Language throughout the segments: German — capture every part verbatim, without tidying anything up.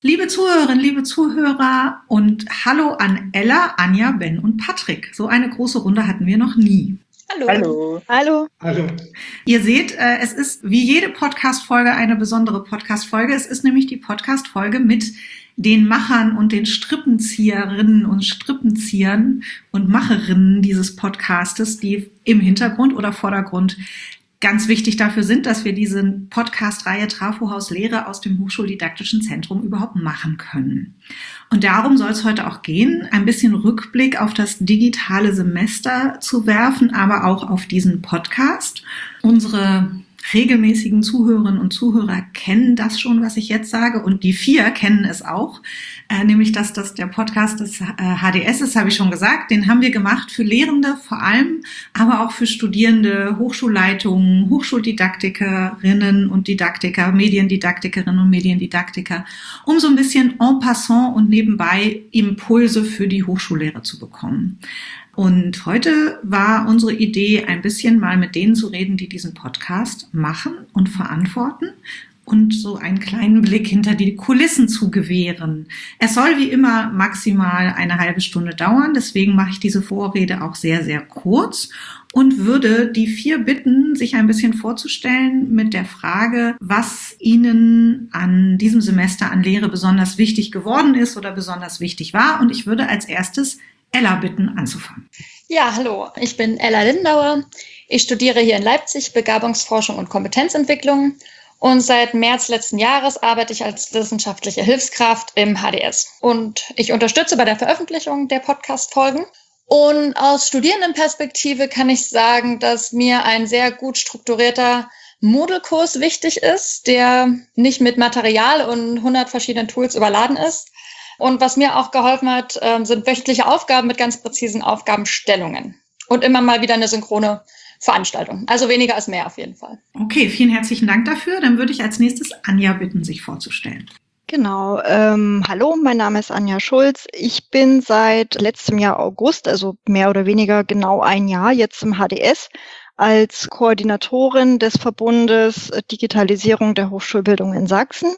Liebe Zuhörerinnen, liebe Zuhörer und hallo an Ella, Anja, Ben und Patrick. So eine große Runde hatten wir noch nie. Hallo. Hallo. Hallo. Hallo. Ihr seht, äh, es ist wie jede Podcast-Folge eine besondere Podcast-Folge. Es ist nämlich die Podcast-Folge mit den Machern und den Strippenzieherinnen und Strippenziehern und Macherinnen dieses Podcastes, die im Hintergrund oder Vordergrund ganz wichtig dafür sind, dass wir diese Podcast-Reihe Trafohaus Lehre aus dem Hochschuldidaktischen Zentrum überhaupt machen können. Und darum soll es heute auch gehen, ein bisschen Rückblick auf das digitale Semester zu werfen, aber auch auf diesen Podcast. Unsere regelmäßigen Zuhörerinnen und Zuhörer kennen das schon, was ich jetzt sage, und die vier kennen es auch, äh, nämlich dass das der Podcast des äh, H D S ist, habe ich schon gesagt. Den haben wir gemacht für Lehrende vor allem, aber auch für Studierende, Hochschulleitungen, Hochschuldidaktikerinnen und Didaktiker, Mediendidaktikerinnen und Mediendidaktiker, um so ein bisschen en passant und nebenbei Impulse für die Hochschullehre zu bekommen. Und heute war unsere Idee, ein bisschen mal mit denen zu reden, die diesen Podcast machen und verantworten und so einen kleinen Blick hinter die Kulissen zu gewähren. Es soll wie immer maximal eine halbe Stunde dauern, deswegen mache ich diese Vorrede auch sehr, sehr kurz und würde die vier bitten, sich ein bisschen vorzustellen mit der Frage, was ihnen an diesem Semester an Lehre besonders wichtig geworden ist oder besonders wichtig war. Und ich würde als erstes Ella bitten, anzufangen. Ja, hallo, ich bin Ella Lindauer. Ich studiere hier in Leipzig Begabungsforschung und Kompetenzentwicklung und seit März letzten Jahres arbeite ich als wissenschaftliche Hilfskraft im H D S. Und ich unterstütze bei der Veröffentlichung der Podcast-Folgen. Und aus Studierendenperspektive kann ich sagen, dass mir ein sehr gut strukturierter Moodle-Kurs wichtig ist, der nicht mit Material und hundert verschiedenen Tools überladen ist. Und was mir auch geholfen hat, sind wöchentliche Aufgaben mit ganz präzisen Aufgabenstellungen. Und immer mal wieder eine synchrone Veranstaltung. Also weniger ist mehr auf jeden Fall. Okay, vielen herzlichen Dank dafür. Dann würde ich als nächstes Anja bitten, sich vorzustellen. Genau. Ähm, hallo, mein Name ist Anja Schulz. Ich bin seit letztem Jahr August, also mehr oder weniger genau ein Jahr, jetzt im H D S als Koordinatorin des Verbundes Digitalisierung der Hochschulbildung in Sachsen.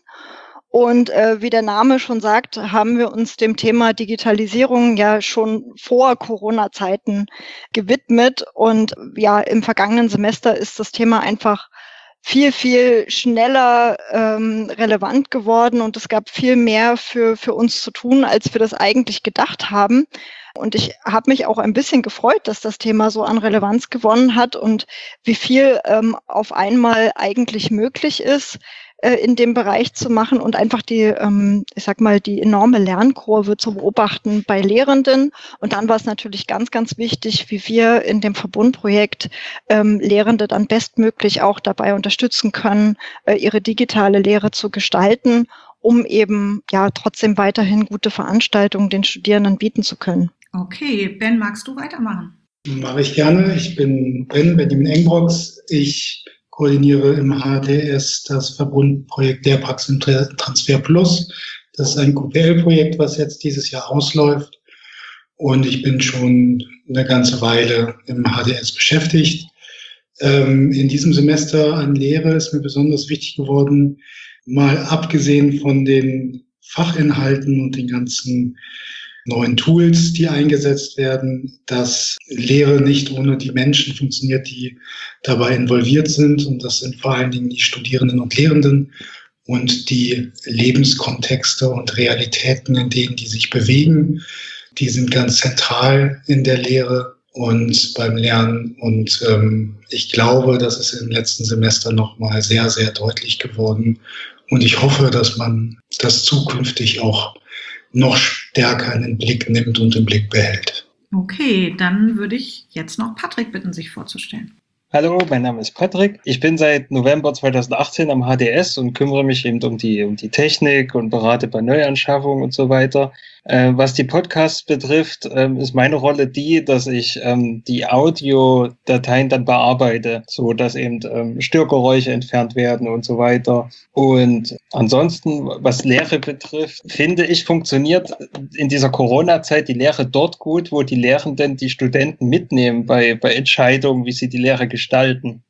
Und äh, wie der Name schon sagt, haben wir uns dem Thema Digitalisierung ja schon vor Corona-Zeiten gewidmet. Und ja, im vergangenen Semester ist das Thema einfach viel, viel schneller ähm, relevant geworden. Und es gab viel mehr für, für uns zu tun, als wir das eigentlich gedacht haben. Und ich habe mich auch ein bisschen gefreut, dass das Thema so an Relevanz gewonnen hat und wie viel ähm, auf einmal eigentlich möglich ist, in dem Bereich zu machen und einfach die, ähm, ich sag mal, die enorme Lernkurve zu beobachten bei Lehrenden. Und dann war es natürlich ganz, ganz wichtig, wie wir in dem Verbundprojekt ähm, Lehrende dann bestmöglich auch dabei unterstützen können, äh, ihre digitale Lehre zu gestalten, um eben ja trotzdem weiterhin gute Veranstaltungen den Studierenden bieten zu können. Okay, Ben, magst du weitermachen? Mache ich gerne. Ich bin Ben, Benjamin Engbrox. Ich koordiniere im H D S das Verbundprojekt Lehrpraxistransfer Plus. Das ist ein Q P L-Projekt, was jetzt dieses Jahr ausläuft. Und ich bin schon eine ganze Weile im H D S beschäftigt. Ähm, in diesem Semester an Lehre ist mir besonders wichtig geworden, mal abgesehen von den Fachinhalten und den ganzen neuen Tools, die eingesetzt werden, dass Lehre nicht ohne die Menschen funktioniert, die dabei involviert sind. Und das sind vor allen Dingen die Studierenden und Lehrenden und die Lebenskontexte und Realitäten, in denen die sich bewegen. Die sind ganz zentral in der Lehre und beim Lernen. Und ähm, ich glaube, das ist im letzten Semester nochmal sehr, sehr deutlich geworden. Und ich hoffe, dass man das zukünftig auch noch stärker in den Blick nimmt und im Blick behält. Okay, dann würde ich jetzt noch Patrick bitten, sich vorzustellen. Hallo, mein Name ist Patrick. Ich bin seit November zweitausendachtzehn am H D S und kümmere mich eben um die, um die Technik und berate bei Neuanschaffungen und so weiter. Äh, was die Podcasts betrifft, ähm, ist meine Rolle die, dass ich ähm, die Audiodateien dann bearbeite, so dass eben ähm, Störgeräusche entfernt werden und so weiter. Und ansonsten, was Lehre betrifft, finde ich, funktioniert in dieser Corona-Zeit die Lehre dort gut, wo die Lehrenden die Studenten mitnehmen bei, bei Entscheidungen, wie sie die Lehre gestalten.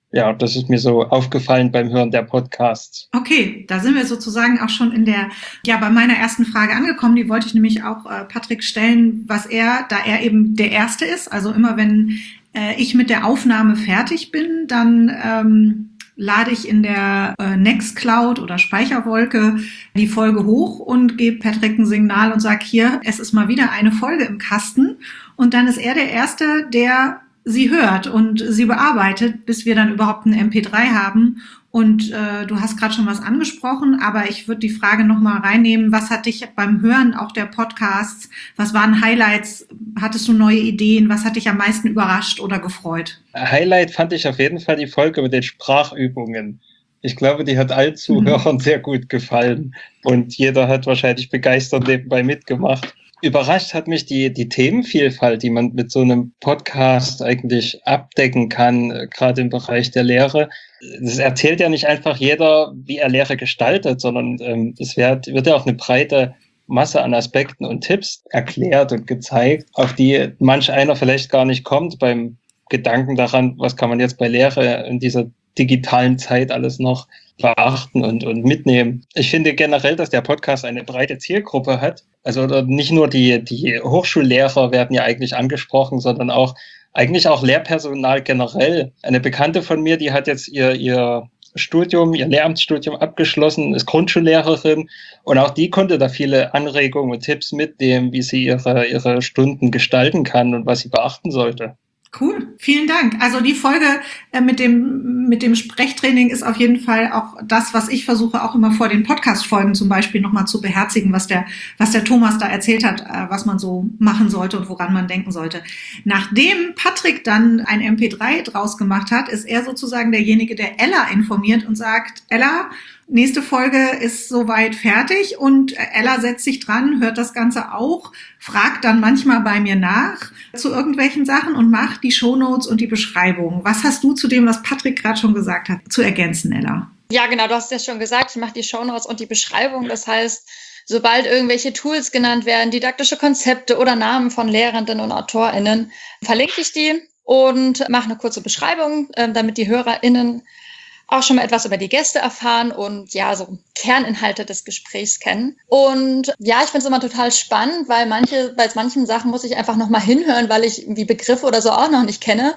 ja, das ist mir so aufgefallen beim Hören der Podcasts. Okay, da sind wir sozusagen auch schon in der, ja, bei meiner ersten Frage angekommen. Die wollte ich nämlich auch äh, Patrick stellen, was er, da er eben der Erste ist, also immer wenn äh, ich mit der Aufnahme fertig bin, dann ähm, lade ich in der äh, Nextcloud oder Speicherwolke die Folge hoch und gebe Patrick ein Signal und sage, hier, es ist mal wieder eine Folge im Kasten. Und dann ist er der Erste, der sie hört und sie bearbeitet, bis wir dann überhaupt ein M P drei haben. Und äh, du hast gerade schon was angesprochen, aber ich würde die Frage nochmal reinnehmen, was hat dich beim Hören auch der Podcasts, was waren Highlights, hattest du neue Ideen, was hat dich am meisten überrascht oder gefreut? Highlight fand ich auf jeden Fall die Folge mit den Sprachübungen. Ich glaube, die hat allen Zuhörern mhm. sehr gut gefallen und jeder hat wahrscheinlich begeistert nebenbei mitgemacht. Überrascht hat mich die, die Themenvielfalt, die man mit so einem Podcast eigentlich abdecken kann, gerade im Bereich der Lehre. Es erzählt ja nicht einfach jeder, wie er Lehre gestaltet, sondern ähm, es wird, wird ja auch eine breite Masse an Aspekten und Tipps erklärt und gezeigt, auf die manch einer vielleicht gar nicht kommt beim Gedanken daran, was kann man jetzt bei Lehre in dieser digitalen Zeit alles noch beachten und, und mitnehmen. Ich finde generell, dass der Podcast eine breite Zielgruppe hat. Also nicht nur die, die Hochschullehrer werden ja eigentlich angesprochen, sondern auch eigentlich auch Lehrpersonal generell. Eine Bekannte von mir, die hat jetzt ihr, ihr Studium, ihr Lehramtsstudium abgeschlossen, ist Grundschullehrerin und auch die konnte da viele Anregungen und Tipps mitnehmen, wie sie ihre, ihre Stunden gestalten kann und was sie beachten sollte. Cool, vielen Dank. Also die Folge äh, mit dem mit dem Sprechtraining ist auf jeden Fall auch das, was ich versuche auch immer vor den Podcast-Folgen zum Beispiel nochmal zu beherzigen, was der was der Thomas da erzählt hat, äh, was man so machen sollte und woran man denken sollte. Nachdem Patrick dann ein M P drei draus gemacht hat, ist er sozusagen derjenige, der Ella informiert und sagt, Ella, nächste Folge ist soweit fertig und Ella setzt sich dran, hört das Ganze auch, fragt dann manchmal bei mir nach zu irgendwelchen Sachen und macht die Shownotes und die Beschreibung. Was hast du zu dem, was Patrick gerade schon gesagt hat, zu ergänzen, Ella? Ja, genau, du hast ja schon gesagt, ich mache die Shownotes und die Beschreibung. Das heißt, sobald irgendwelche Tools genannt werden, didaktische Konzepte oder Namen von Lehrenden und AutorInnen, verlinke ich die und mache eine kurze Beschreibung, damit die HörerInnen auch schon mal etwas über die Gäste erfahren und ja, so Kerninhalte des Gesprächs kennen. Und ja, ich finde es immer total spannend, weil manche, bei manchen Sachen muss ich einfach nochmal hinhören, weil ich irgendwie Begriffe oder so auch noch nicht kenne.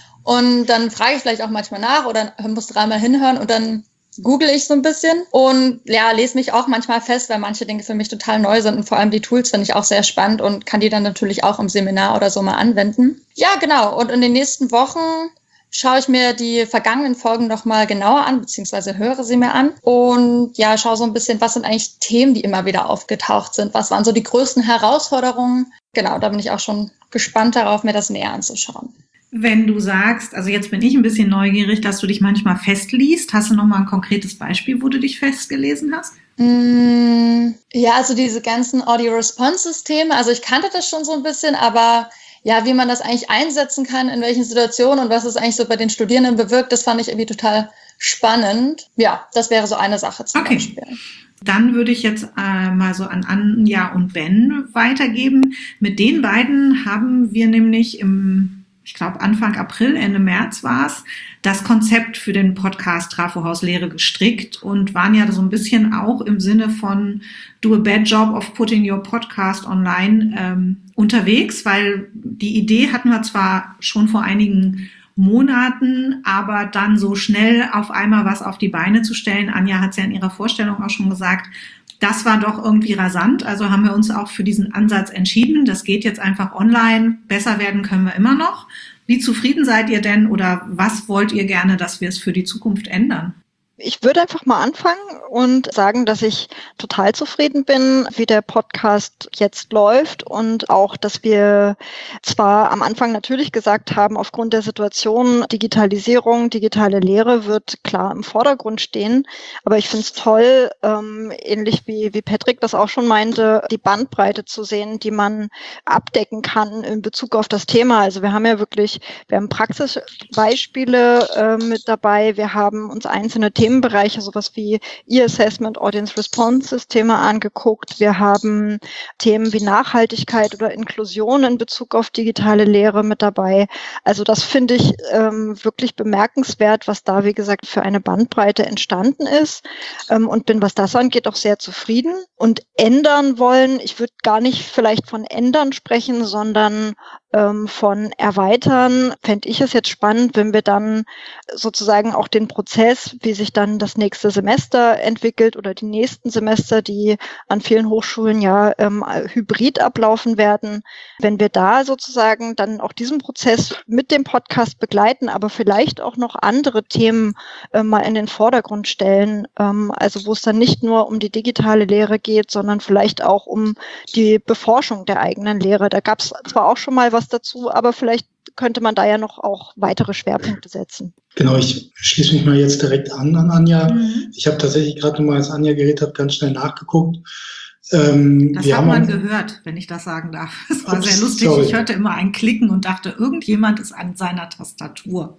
Und dann frage ich vielleicht auch manchmal nach oder muss dreimal hinhören und dann google ich so ein bisschen und ja, lese mich auch manchmal fest, weil manche Dinge für mich total neu sind und vor allem die Tools finde ich auch sehr spannend und kann die dann natürlich auch im Seminar oder so mal anwenden. Ja, genau. Und in den nächsten Wochen schaue ich mir die vergangenen Folgen noch mal genauer an, beziehungsweise höre sie mir an und ja, schaue so ein bisschen, was sind eigentlich Themen, die immer wieder aufgetaucht sind, was waren so die größten Herausforderungen. Genau, da bin ich auch schon gespannt darauf, mir das näher anzuschauen. Wenn du sagst, also jetzt bin ich ein bisschen neugierig, dass du dich manchmal festliest, hast du noch mal ein konkretes Beispiel, wo du dich festgelesen hast? Mm, ja, also diese ganzen Audio-Response-Systeme, also ich kannte das schon so ein bisschen, aber ja, wie man das eigentlich einsetzen kann, in welchen Situationen und was es eigentlich so bei den Studierenden bewirkt, das fand ich irgendwie total spannend. Ja, das wäre so eine Sache zum okay. Beispiel. Dann würde ich jetzt äh, mal so an Anja und Ben weitergeben. Mit den beiden haben wir nämlich im, ich glaube Anfang April, Ende März war es, das Konzept für den Podcast Trafohaus Lehre gestrickt und waren ja so ein bisschen auch im Sinne von Do a bad job of putting your podcast online ähm, unterwegs, weil die Idee hatten wir zwar schon vor einigen Monaten, aber dann so schnell auf einmal was auf die Beine zu stellen, Anja hat es ja in ihrer Vorstellung auch schon gesagt, das war doch irgendwie rasant, also haben wir uns auch für diesen Ansatz entschieden, das geht jetzt einfach online, besser werden können wir immer noch. Wie zufrieden seid ihr denn oder was wollt ihr gerne, dass wir es für die Zukunft ändern? Ich würde einfach mal anfangen und sagen, dass ich total zufrieden bin, wie der Podcast jetzt läuft und auch, dass wir zwar am Anfang natürlich gesagt haben, aufgrund der Situation Digitalisierung, digitale Lehre wird klar im Vordergrund stehen, aber ich finde es toll, ähm, ähnlich wie, wie Patrick das auch schon meinte, die Bandbreite zu sehen, die man abdecken kann in Bezug auf das Thema. Also wir haben ja wirklich, wir haben Praxisbeispiele äh, mit dabei, wir haben uns einzelne Themen Themenbereiche, sowas wie E-Assessment, Audience Response Systeme angeguckt. Wir haben Themen wie Nachhaltigkeit oder Inklusion in Bezug auf digitale Lehre mit dabei. Also das finde ich ähm, wirklich bemerkenswert, was da, wie gesagt, für eine Bandbreite entstanden ist, ähm, und bin, was das angeht, auch sehr zufrieden. Und ändern wollen, ich würde gar nicht vielleicht von ändern sprechen, sondern ähm, von erweitern, fände ich es jetzt spannend, wenn wir dann sozusagen auch den Prozess, wie sich dann das nächste Semester entwickelt oder die nächsten Semester, die an vielen Hochschulen ja ähm, hybrid ablaufen werden, wenn wir da sozusagen dann auch diesen Prozess mit dem Podcast begleiten, aber vielleicht auch noch andere Themen äh, mal in den Vordergrund stellen, ähm, also wo es dann nicht nur um die digitale Lehre geht, sondern vielleicht auch um die Beforschung der eigenen Lehre. Da gab es zwar auch schon mal was dazu, aber vielleicht könnte man da ja noch auch weitere Schwerpunkte setzen. Genau, ich schließe mich mal jetzt direkt an an Anja. Mhm. Ich habe tatsächlich gerade nochmal, als Anja geredet hat, ganz schnell nachgeguckt. Ähm, Das wir hat haben man uns, gehört, wenn ich das sagen darf. Es war Ups, sehr lustig. sorry. Ich hörte immer ein Klicken und dachte, irgendjemand ist an seiner Tastatur.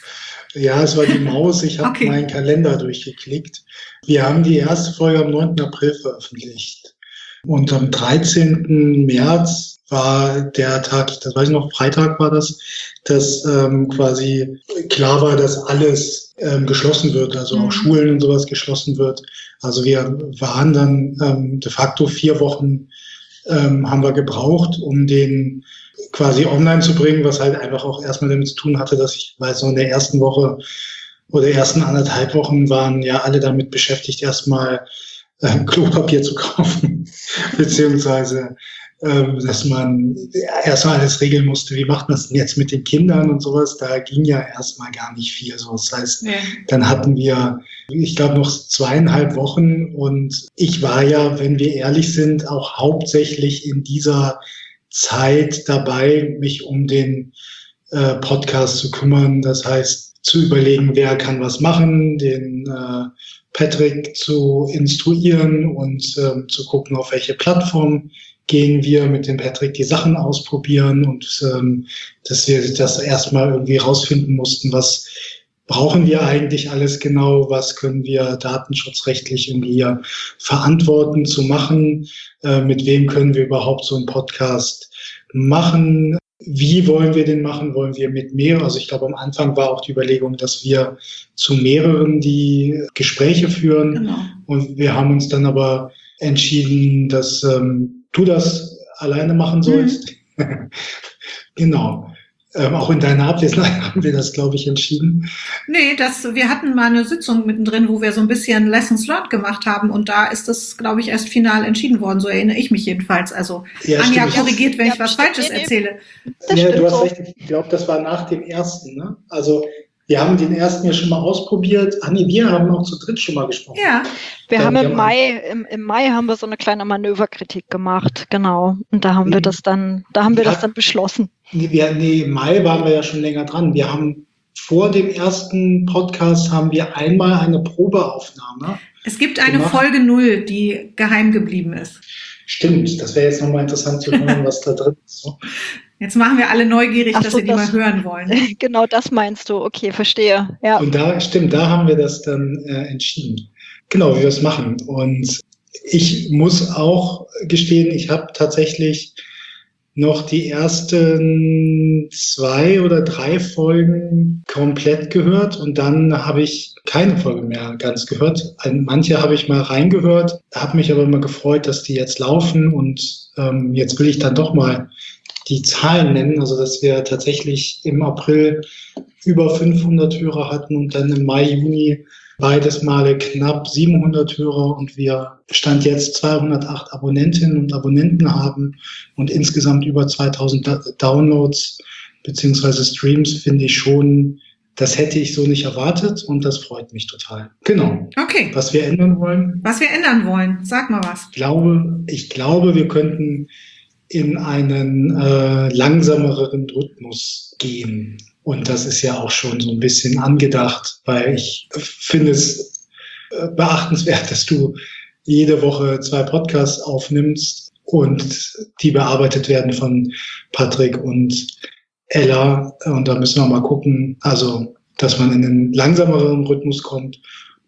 Ja, es war die Maus. Ich habe Okay. meinen Kalender durchgeklickt. Wir haben die erste Folge am neunten April veröffentlicht. Und am dreizehnten März war der Tag, das weiß ich noch, Freitag war das, dass ähm, quasi klar war, dass alles ähm, geschlossen wird, also auch Mhm. Schulen und sowas geschlossen wird. Also wir waren dann ähm, de facto vier Wochen ähm, haben wir gebraucht, um den quasi online zu bringen, was halt einfach auch erstmal damit zu tun hatte, dass ich weiß, so in der ersten Woche oder ersten anderthalb Wochen waren ja alle damit beschäftigt, erstmal ähm, Klopapier zu kaufen, beziehungsweise ähm, dass man erstmal alles regeln musste, wie macht man es denn jetzt mit den Kindern und sowas, da ging ja erstmal gar nicht viel. So, das heißt, Ja. dann hatten wir, ich glaube, noch zweieinhalb Wochen und ich war ja, wenn wir ehrlich sind, auch hauptsächlich in dieser Zeit dabei, mich um den äh, Podcast zu kümmern. Das heißt, zu überlegen, wer kann was machen, den äh, Patrick zu instruieren und äh, zu gucken, auf welche Plattform gehen wir mit dem Patrick die Sachen ausprobieren und ähm, dass wir das erstmal irgendwie rausfinden mussten, was brauchen wir eigentlich alles genau, was können wir datenschutzrechtlich irgendwie hier verantworten zu machen, äh, mit wem können wir überhaupt so einen Podcast machen, wie wollen wir den machen, wollen wir mit mehreren, also ich glaube am Anfang war auch die Überlegung, dass wir zu mehreren die Gespräche führen Genau. und wir haben uns dann aber entschieden, dass ähm, du das alleine machen sollst. Mhm. Genau. Ähm, auch in deiner Abwesenheit haben wir das, glaube ich, entschieden. Nee, das, wir hatten mal eine Sitzung mittendrin, wo wir so ein bisschen Lessons learned gemacht haben und da ist das, glaube ich, erst final entschieden worden. So erinnere ich mich jedenfalls. Also Ja, Anja stimmt. korrigiert, wenn Ja, ich was stimmt. Falsches Nee, nee. erzähle. Das Ja, stimmt du hast so. recht. Ich glaube, das war nach dem ersten. Ne? Also wir haben den ersten ja schon mal ausprobiert. Ah nee, wir haben auch zu dritt schon mal gesprochen. Ja, Wir Ähm, haben wir im haben- Mai, im, im Mai haben wir so eine kleine Manöverkritik gemacht, genau. Und da haben wir Mhm. das dann, da haben wir Ja. das dann beschlossen. Nee, wir, nee, im Mai waren wir ja schon länger dran. Wir haben vor dem ersten Podcast haben wir einmal eine Probeaufnahme. es gibt eine Gemacht. Folge null, die geheim geblieben ist. Stimmt, das wäre jetzt nochmal interessant zu hören, was da drin ist. So. Jetzt machen wir alle neugierig, Ach dass so, wir die das- mal hören wollen. Genau das meinst du. Okay, verstehe. Ja. Und da, stimmt, da haben wir das dann äh, entschieden. Genau, wie wir es machen. Und ich muss auch gestehen, ich habe tatsächlich noch die ersten zwei oder drei Folgen komplett gehört und dann habe ich keine Folge mehr ganz gehört. Ein- Manche habe ich mal reingehört, habe mich aber immer gefreut, dass die jetzt laufen und ähm, jetzt will ich dann doch mal die Zahlen nennen, also dass wir tatsächlich im April über fünfhundert Hörer hatten und dann im Mai, Juni beides Male knapp siebenhundert Hörer und wir Stand jetzt zweihundertacht Abonnentinnen und Abonnenten haben und insgesamt über zweitausend Da- Downloads beziehungsweise Streams, finde ich schon, das hätte ich so nicht erwartet und das freut mich total. Genau. Okay, Was wir ändern wollen, was wir ändern wollen, sag mal was. ich glaube, ich glaube, wir könnten in einen äh, langsameren Rhythmus gehen. Und das ist ja auch schon so ein bisschen angedacht, weil ich finde es äh, beachtenswert, dass du jede Woche zwei Podcasts aufnimmst und die bearbeitet werden von Patrick und Ella. Und da müssen wir mal gucken, also dass man in einen langsameren Rhythmus kommt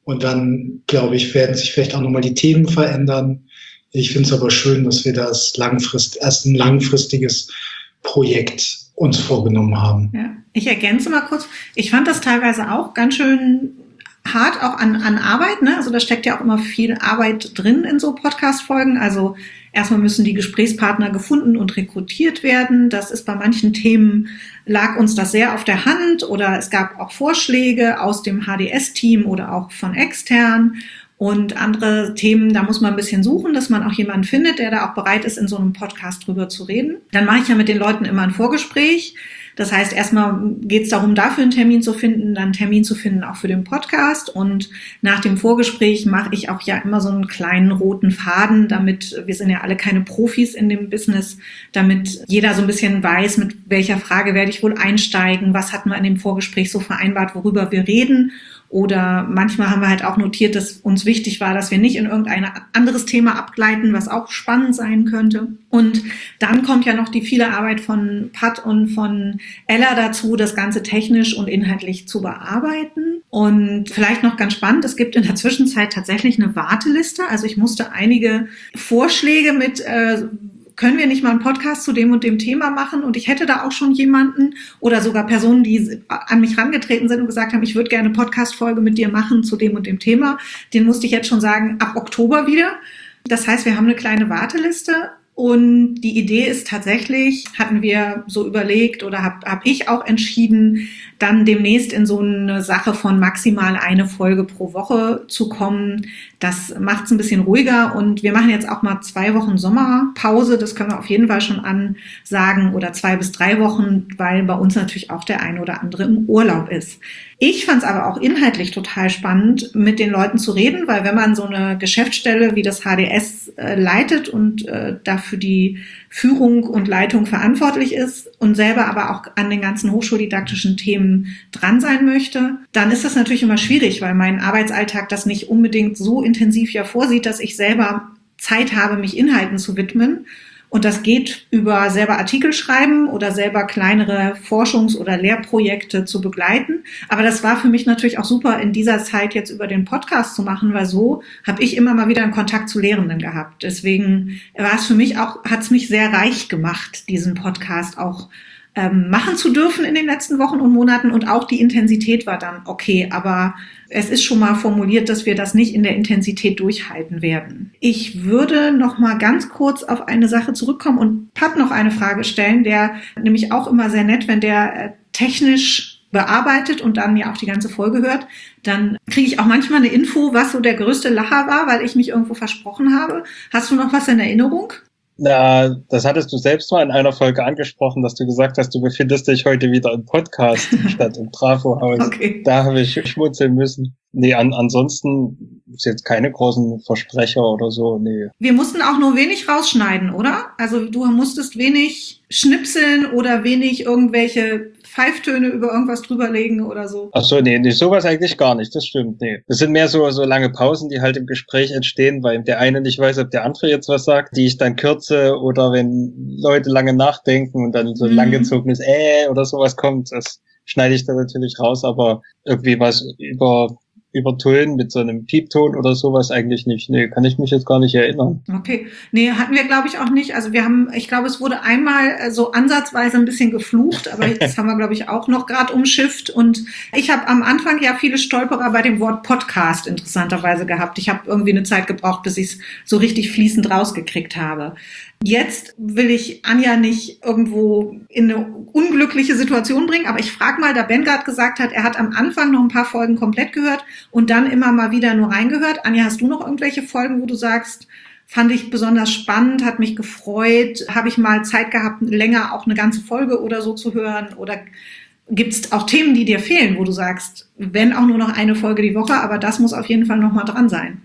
Und dann, glaube ich, werden sich vielleicht auch nochmal die Themen verändern. Ich finde es aber schön, dass wir das langfristig, erst ein langfristiges Projekt uns vorgenommen haben. Ja, ich ergänze mal kurz. Ich fand das teilweise auch ganz schön hart auch an, an Arbeit, ne? Also da steckt ja auch immer viel Arbeit drin in so Podcast-Folgen. Also erstmal müssen die Gesprächspartner gefunden und rekrutiert werden. Das ist bei manchen Themen, lag uns das sehr auf der Hand, oder es gab auch Vorschläge aus dem H D S-Team oder auch von extern. Und andere Themen, da muss man ein bisschen suchen, dass man auch jemanden findet, der da auch bereit ist, in so einem Podcast drüber zu reden. Dann mache ich ja mit den Leuten immer ein Vorgespräch. Das heißt, erstmal geht es darum, dafür einen Termin zu finden, dann einen Termin zu finden auch für den Podcast. Und nach dem Vorgespräch mache ich auch ja immer so einen kleinen roten Faden, damit, wir sind ja alle keine Profis in dem Business, damit jeder so ein bisschen weiß, mit welcher Frage werde ich wohl einsteigen, was hatten wir in dem Vorgespräch so vereinbart, worüber wir reden. Oder manchmal haben wir halt auch notiert, dass uns wichtig war, dass wir nicht in irgendein anderes Thema abgleiten, was auch spannend sein könnte. Und dann kommt ja noch die viele Arbeit von Pat und von Ella dazu, das Ganze technisch und inhaltlich zu bearbeiten. Und vielleicht noch ganz spannend, es gibt in der Zwischenzeit tatsächlich eine Warteliste. Also ich musste einige Vorschläge mit äh, können wir nicht mal einen Podcast zu dem und dem Thema machen? Und ich hätte da auch schon jemanden oder sogar Personen, die an mich rangetreten sind und gesagt haben, ich würde gerne eine Podcast-Folge mit dir machen zu dem und dem Thema. Den musste ich jetzt schon sagen, ab Oktober wieder. Das heißt, wir haben eine kleine Warteliste. Und die Idee ist tatsächlich, hatten wir so überlegt oder habe hab ich auch entschieden, dann demnächst in so eine Sache von maximal eine Folge pro Woche zu kommen. Das macht es ein bisschen ruhiger, und wir machen jetzt auch mal zwei Wochen Sommerpause. Das können wir auf jeden Fall schon ansagen, oder zwei bis drei Wochen, weil bei uns natürlich auch der eine oder andere im Urlaub ist. Ich fand es aber auch inhaltlich total spannend, mit den Leuten zu reden, weil wenn man so eine Geschäftsstelle wie das H D S äh, leitet und äh, dafür die Führung und Leitung verantwortlich ist und selber aber auch an den ganzen hochschuldidaktischen Themen dran sein möchte, dann ist das natürlich immer schwierig, weil mein Arbeitsalltag das nicht unbedingt so intensiv ja vorsieht, dass ich selber Zeit habe, mich Inhalten zu widmen. Und das geht über selber Artikel schreiben oder selber kleinere Forschungs- oder Lehrprojekte zu begleiten. Aber das war für mich natürlich auch super, in dieser Zeit jetzt über den Podcast zu machen, weil so habe ich immer mal wieder einen Kontakt zu Lehrenden gehabt. Deswegen war es für mich auch, hat es mich sehr reich gemacht, diesen Podcast auch ähm, machen zu dürfen in den letzten Wochen und Monaten. Und auch die Intensität war dann okay, aber es ist schon mal formuliert, dass wir das nicht in der Intensität durchhalten werden. Ich würde noch mal ganz kurz auf eine Sache zurückkommen und Pat noch eine Frage stellen, der nämlich auch immer sehr nett, wenn der äh, technisch bearbeitet und dann ja auch die ganze Folge hört, dann kriege ich auch manchmal eine Info, was so der größte Lacher war, weil ich mich irgendwo versprochen habe. Hast du noch was in Erinnerung? Na, das hattest du selbst mal in einer Folge angesprochen, dass du gesagt hast, du befindest dich heute wieder im Podcast statt im Trafo-Haus. Okay. Da habe ich schmunzeln müssen. Nee, an, ansonsten ist jetzt keine großen Versprecher oder so, nee. Wir mussten auch nur wenig rausschneiden, oder? Also du musstest wenig schnipseln oder wenig irgendwelche Pfeiftöne über irgendwas drüberlegen oder so. Ach so, nee, nee, sowas eigentlich gar nicht, das stimmt, nee. Das sind mehr so, so lange Pausen, die halt im Gespräch entstehen, weil der eine nicht weiß, ob der andere jetzt was sagt, die ich dann kürze, oder wenn Leute lange nachdenken und dann so ein mhm. langgezogenes äh oder sowas kommt, das schneide ich dann natürlich raus, aber irgendwie was über übertönen mit so einem Piepton oder sowas eigentlich nicht. Nee, kann ich mich jetzt gar nicht erinnern. Okay. Nee, hatten wir, glaube ich, auch nicht. Also wir haben, ich glaube, es wurde einmal so ansatzweise ein bisschen geflucht, aber das haben wir, glaube ich, auch noch gerade umschifft. Und ich habe am Anfang ja viele Stolperer bei dem Wort Podcast interessanterweise gehabt. Ich habe irgendwie eine Zeit gebraucht, bis ich es so richtig fließend rausgekriegt habe. Jetzt will ich Anja nicht irgendwo in eine unglückliche Situation bringen, aber ich frage mal, da Ben gerade gesagt hat, er hat am Anfang noch ein paar Folgen komplett gehört und dann immer mal wieder nur reingehört. Anja, hast du noch irgendwelche Folgen, wo du sagst, fand ich besonders spannend, hat mich gefreut, habe ich mal Zeit gehabt, länger auch eine ganze Folge oder so zu hören, oder gibt es auch Themen, die dir fehlen, wo du sagst, wenn auch nur noch eine Folge die Woche, aber das muss auf jeden Fall noch mal dran sein?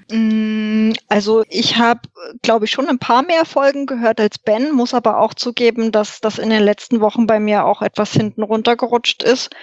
Also ich habe, glaube ich, schon ein paar mehr Folgen gehört als Ben, muss aber auch zugeben, dass das in den letzten Wochen bei mir auch etwas hinten runtergerutscht ist.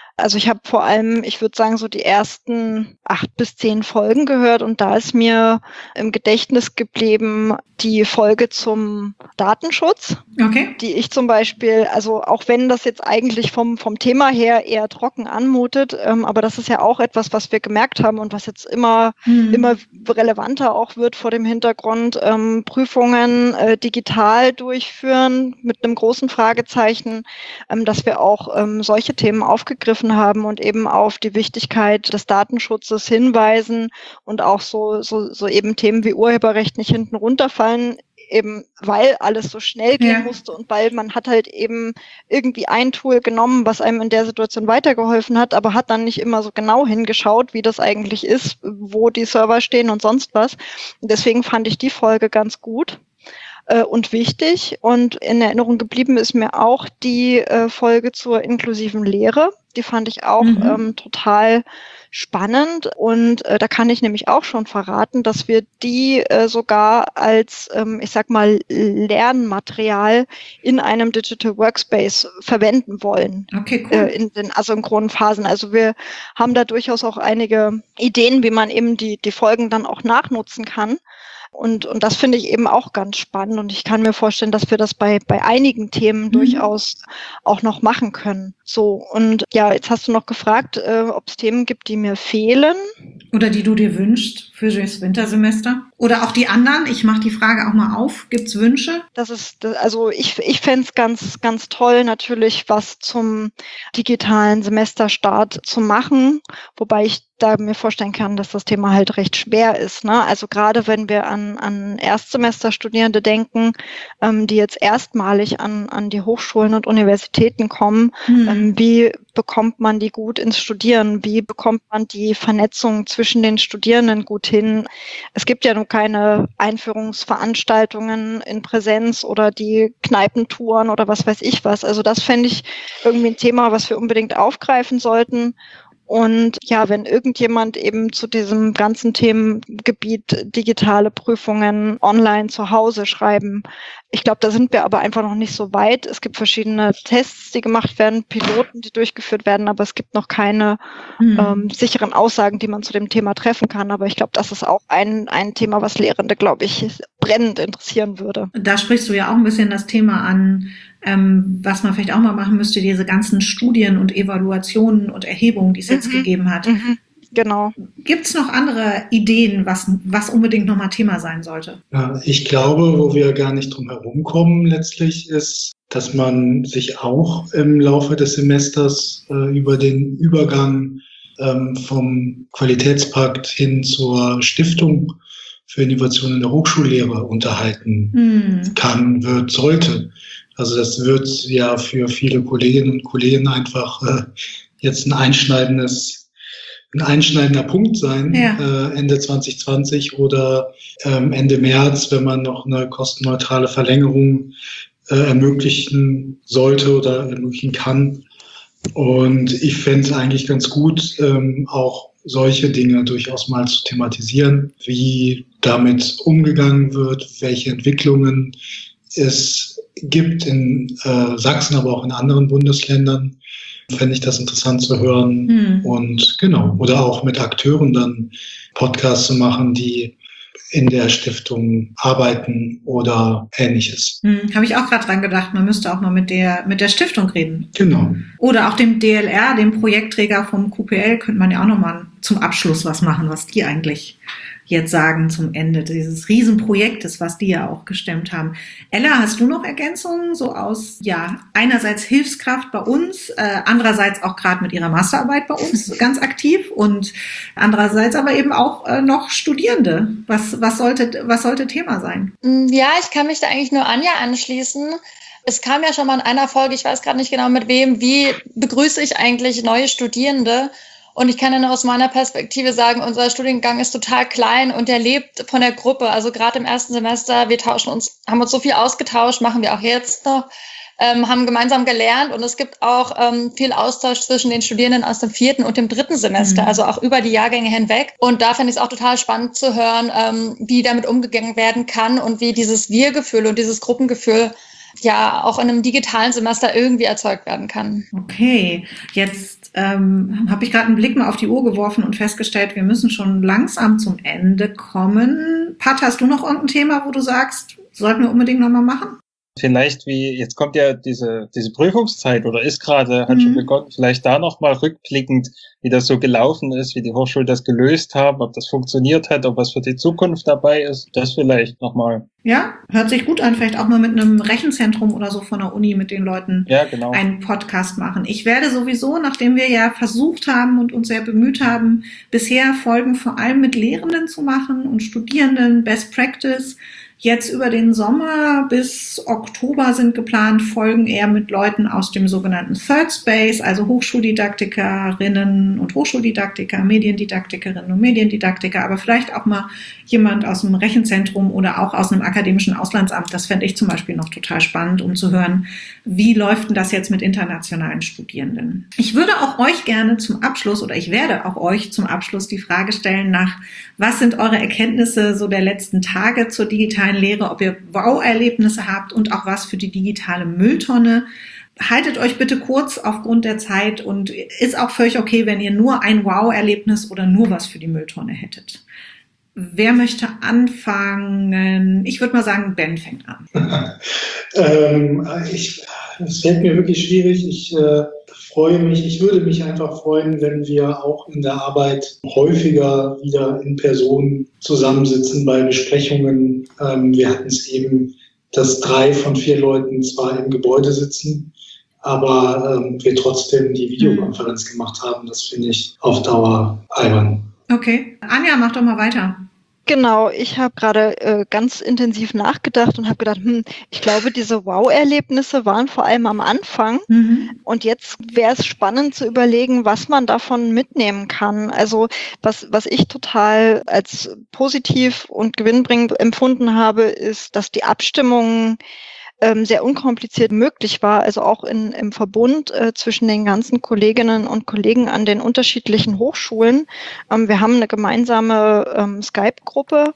Also ich habe vor allem, ich würde sagen, so die ersten acht bis zehn Folgen gehört und da ist mir im Gedächtnis geblieben die Folge zum Datenschutz, Okay. die ich zum Beispiel, also auch wenn das jetzt eigentlich vom, vom Thema her eher trocken anmutet, ähm, aber das ist ja auch etwas, was wir gemerkt haben und was jetzt immer, Mhm. immer relevanter auch wird vor dem Hintergrund, ähm, Prüfungen äh, digital durchführen mit einem großen Fragezeichen, ähm, dass wir auch ähm, solche Themen aufgegriffen haben und eben auf die Wichtigkeit des Datenschutzes hinweisen und auch so, so, so eben Themen wie Urheberrecht nicht hinten runterfallen, eben weil alles so schnell gehen Ja. musste und weil man hat halt eben irgendwie ein Tool genommen, was einem in der Situation weitergeholfen hat, aber hat dann nicht immer so genau hingeschaut, wie das eigentlich ist, wo die Server stehen und sonst was. Und deswegen fand ich die Folge ganz gut äh, und wichtig. Und in Erinnerung geblieben ist mir auch die äh, Folge zur inklusiven Lehre. Die fand ich auch Mhm. ähm, total spannend und äh, da kann ich nämlich auch schon verraten, dass wir die äh, sogar als, ähm, ich sag mal, Lernmaterial in einem Digital Workspace verwenden wollen. Okay, cool. Äh, in den asynchronen Phasen. Also wir haben da durchaus auch einige Ideen, wie man eben die, die Folgen dann auch nachnutzen kann. Und, und das finde ich eben auch ganz spannend. Und ich kann mir vorstellen, dass wir das bei, bei einigen Themen Mhm. durchaus auch noch machen können. So, und ja, jetzt hast du noch gefragt, äh, ob es Themen gibt, die mir fehlen. Oder die du dir wünschst für das Wintersemester? Oder auch die anderen? Ich mache die Frage auch mal auf. Gibt's Wünsche? Das ist, also ich, ich fände es ganz, ganz toll, natürlich was zum digitalen Semesterstart zu machen, wobei ich da mir vorstellen kann, dass das Thema halt recht schwer ist. Ne? Also gerade wenn wir an, an Erstsemesterstudierende denken, ähm, die jetzt erstmalig an, an die Hochschulen und Universitäten kommen, Hm. ähm, wie bekommt man die gut ins Studieren? Wie bekommt man die Vernetzung zwischen den Studierenden gut hin? Es gibt ja nun keine Einführungsveranstaltungen in Präsenz oder die Kneipentouren oder was weiß ich was. Also das fände ich irgendwie ein Thema, was wir unbedingt aufgreifen sollten. Und ja, wenn irgendjemand eben zu diesem ganzen Themengebiet digitale Prüfungen online zu Hause schreiben, ich glaube, da sind wir aber einfach noch nicht so weit. Es gibt verschiedene Tests, die gemacht werden, Piloten, die durchgeführt werden, aber es gibt noch keine Hm. ähm, sicheren Aussagen, die man zu dem Thema treffen kann. Aber ich glaube, das ist auch ein, ein Thema, was Lehrende, glaube ich, brennend interessieren würde. Da sprichst du ja auch ein bisschen das Thema an, ähm, was man vielleicht auch mal machen müsste, diese ganzen Studien und Evaluationen und Erhebungen, die es jetzt Mhm. gegeben hat. Mhm. Genau. Gibt's noch andere Ideen, was, was unbedingt nochmal Thema sein sollte? Ja, ich glaube, wo wir gar nicht drum herum kommen letztlich ist, dass man sich auch im Laufe des Semesters äh, über den Übergang ähm, vom Qualitätspakt hin zur Stiftung für Innovation in der Hochschullehre unterhalten Hm. kann, wird, sollte. Also das wird ja für viele Kolleginnen und Kollegen einfach äh, jetzt ein einschneidendes ein einschneidender Punkt sein, Ja. äh, Ende zwanzig zwanzig oder ähm, Ende März, wenn man noch eine kostenneutrale Verlängerung äh, ermöglichen sollte oder ermöglichen kann. Und ich fände es eigentlich ganz gut, ähm, auch solche Dinge durchaus mal zu thematisieren, wie damit umgegangen wird, welche Entwicklungen es gibt in äh, Sachsen, aber auch in anderen Bundesländern. Fände ich das interessant zu hören. Hm. Und genau, oder auch mit Akteuren dann Podcasts zu machen, die in der Stiftung arbeiten oder Ähnliches. Hm. Habe ich auch gerade dran gedacht, man müsste auch mal mit der, mit der Stiftung reden. Genau. Oder auch dem D L R, dem Projektträger vom Q P L, könnte man ja auch nochmal zum Abschluss was machen, was die eigentlich jetzt sagen zum Ende dieses Riesenprojektes, was die ja auch gestemmt haben. Ella, hast du noch Ergänzungen so aus, ja, einerseits Hilfskraft bei uns, äh, andererseits auch gerade mit ihrer Masterarbeit bei uns ganz aktiv und andererseits aber eben auch äh, noch Studierende. Was, was sollte, was sollte Thema sein? Ja, ich kann mich da eigentlich nur Anja anschließen. Es kam ja schon mal in einer Folge, ich weiß gerade nicht genau mit wem, wie begrüße ich eigentlich neue Studierende? Und ich kann ja nur aus meiner Perspektive sagen, unser Studiengang ist total klein und der lebt von der Gruppe. Also gerade im ersten Semester, wir tauschen uns, haben uns so viel ausgetauscht, machen wir auch jetzt noch, ähm, haben gemeinsam gelernt und es gibt auch ähm, viel Austausch zwischen den Studierenden aus dem vierten und dem dritten Semester, Mhm. also auch über die Jahrgänge hinweg. Und da fände ich es auch total spannend zu hören, ähm, wie damit umgegangen werden kann und wie dieses Wir-Gefühl und dieses Gruppengefühl ja auch in einem digitalen Semester irgendwie erzeugt werden kann. Okay, jetzt Jetzt ähm, habe ich gerade einen Blick mal auf die Uhr geworfen und festgestellt, wir müssen schon langsam zum Ende kommen. Pat, hast du noch irgendein Thema, wo du sagst, sollten wir unbedingt nochmal machen? Vielleicht wie, jetzt kommt ja diese, diese Prüfungszeit oder ist gerade, hat Mhm. schon begonnen, vielleicht da nochmal rückblickend, wie das so gelaufen ist, wie die Hochschulen das gelöst haben, ob das funktioniert hat, ob was für die Zukunft dabei ist, das vielleicht nochmal. Ja, hört sich gut an, vielleicht auch mal mit einem Rechenzentrum oder so von der Uni mit den Leuten Ja, genau. einen Podcast machen. Ich werde sowieso, nachdem wir ja versucht haben und uns sehr bemüht haben, bisher Folgen vor allem mit Lehrenden zu machen und Studierenden, Best Practice. Jetzt über den Sommer bis Oktober sind geplant Folgen eher mit Leuten aus dem sogenannten Third Space, also Hochschuldidaktikerinnen und Hochschuldidaktiker, Mediendidaktikerinnen und Mediendidaktiker, aber vielleicht auch mal jemand aus einem Rechenzentrum oder auch aus einem akademischen Auslandsamt. Das fände ich zum Beispiel noch total spannend, um zu hören, wie läuft denn das jetzt mit internationalen Studierenden. Ich würde auch euch gerne zum Abschluss oder ich werde auch euch zum Abschluss die Frage stellen nach, was sind eure Erkenntnisse so der letzten Tage zur digitalen Lehre, ob ihr Wow-Erlebnisse habt und auch was für die digitale Mülltonne. Haltet euch bitte kurz aufgrund der Zeit und ist auch völlig okay, wenn ihr nur ein Wow-Erlebnis oder nur was für die Mülltonne hättet. Wer möchte anfangen? Ich würde mal sagen, Ben fängt an. ähm, ich, es fällt mir wirklich schwierig. Ich äh, freue mich, ich würde mich einfach freuen, wenn wir auch in der Arbeit häufiger wieder in Person zusammensitzen bei Besprechungen. Ähm, wir hatten es eben, dass drei von vier Leuten zwar im Gebäude sitzen, aber ähm, wir trotzdem die Videokonferenz gemacht haben. Das finde ich auf Dauer albern. Okay. Anja, mach doch mal weiter. Genau, ich habe gerade äh, ganz intensiv nachgedacht und habe gedacht, hm, ich glaube, diese Wow-Erlebnisse waren vor allem am Anfang. Mhm. Und jetzt wäre es spannend zu überlegen, was man davon mitnehmen kann. Also was, was ich total als positiv und gewinnbringend empfunden habe, ist, dass die Abstimmungen ähm, sehr unkompliziert möglich war, also auch in, im Verbund äh, zwischen den ganzen Kolleginnen und Kollegen an den unterschiedlichen Hochschulen. Ähm, wir haben eine gemeinsame ähm, Skype-Gruppe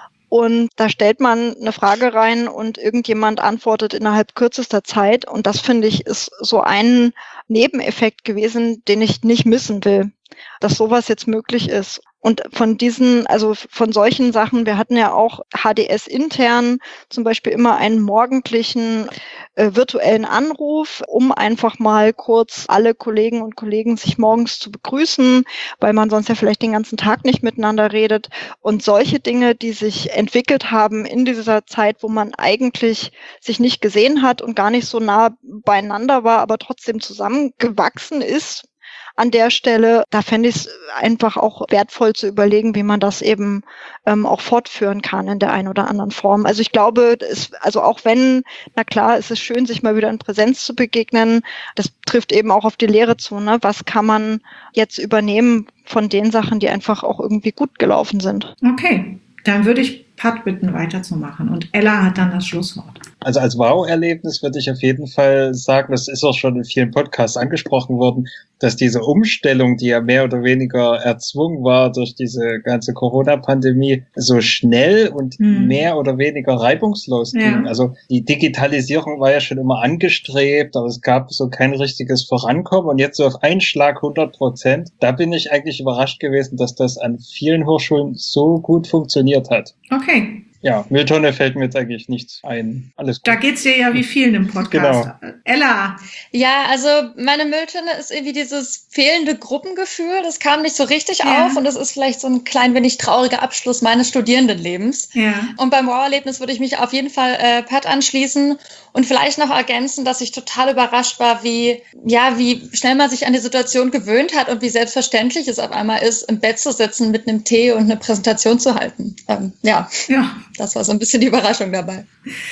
und da stellt man eine Frage rein und irgendjemand antwortet innerhalb kürzester Zeit und das, finde ich, ist so ein Nebeneffekt gewesen, den ich nicht missen will, dass sowas jetzt möglich ist. Und von diesen, also von solchen Sachen, wir hatten ja auch H D S intern zum Beispiel immer einen morgendlichen äh, virtuellen Anruf, um einfach mal kurz alle Kollegen und Kollegen sich morgens zu begrüßen, weil man sonst ja vielleicht den ganzen Tag nicht miteinander redet. Und solche Dinge, die sich entwickelt haben in dieser Zeit, wo man eigentlich sich nicht gesehen hat und gar nicht so nah beieinander war, aber trotzdem zusammengewachsen ist, an der Stelle, da fände ich es einfach auch wertvoll zu überlegen, wie man das eben ähm, auch fortführen kann in der einen oder anderen Form. Also ich glaube, es, also auch wenn, na klar, es ist schön, sich mal wieder in Präsenz zu begegnen, das trifft eben auch auf die Lehre zu, ne? Was kann man jetzt übernehmen von den Sachen, die einfach auch irgendwie gut gelaufen sind? Okay, dann würde ich Pat bitten, weiterzumachen. Und Ella hat dann das Schlusswort. Also als Wow-Erlebnis würde ich auf jeden Fall sagen, das ist auch schon in vielen Podcasts angesprochen worden, dass diese Umstellung, die ja mehr oder weniger erzwungen war durch diese ganze Corona-Pandemie, so schnell und hm. mehr oder weniger reibungslos ja. ging. Also die Digitalisierung war ja schon immer angestrebt, aber es gab so kein richtiges Vorankommen und jetzt so auf einen Schlag hundert Prozent. Da bin ich eigentlich überrascht gewesen, dass das an vielen Hochschulen so gut funktioniert hat. Okay. Ja, Mülltonne fällt mir jetzt eigentlich nichts ein. Alles gut. Da geht's dir ja wie vielen im Podcast. Genau. Ella. Ja, also meine Mülltonne ist irgendwie dieses fehlende Gruppengefühl. Das kam nicht so richtig ja. auf und das ist vielleicht so ein klein wenig trauriger Abschluss meines Studierendenlebens. Ja. Und beim Wow-Erlebnis würde ich mich auf jeden Fall äh, Pat anschließen und vielleicht noch ergänzen, dass ich total überrascht war, wie, ja, wie schnell man sich an die Situation gewöhnt hat und wie selbstverständlich es auf einmal ist, im Bett zu sitzen mit einem Tee und eine Präsentation zu halten. Ähm, ja. Ja. Das war so ein bisschen die Überraschung dabei.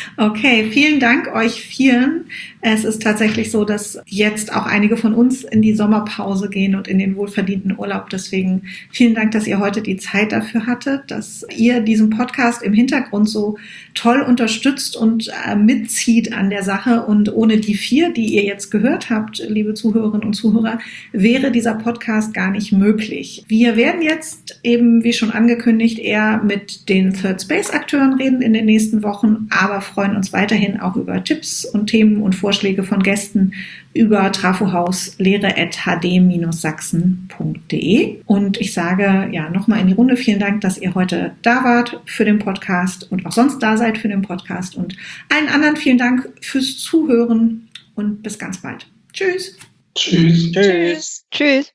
Okay, vielen Dank euch vielen. Es ist tatsächlich so, dass jetzt auch einige von uns in die Sommerpause gehen und in den wohlverdienten Urlaub. Deswegen vielen Dank, dass ihr heute die Zeit dafür hattet, dass ihr diesen Podcast im Hintergrund so toll unterstützt und äh, mitzieht an der Sache. Und ohne die vier, die ihr jetzt gehört habt, liebe Zuhörerinnen und Zuhörer, wäre dieser Podcast gar nicht möglich. Wir werden jetzt eben, wie schon angekündigt, eher mit den Third Space Akteuren Akteuren reden in den nächsten Wochen, aber freuen uns weiterhin auch über Tipps und Themen und Vorschläge von Gästen über trafohauslehre at h d dash sachsen punkt d e. Und ich sage ja nochmal in die Runde vielen Dank, dass ihr heute da wart für den Podcast und auch sonst da seid für den Podcast. Und allen anderen vielen Dank fürs Zuhören und bis ganz bald. Tschüss. Tschüss. Tschüss. Tschüss.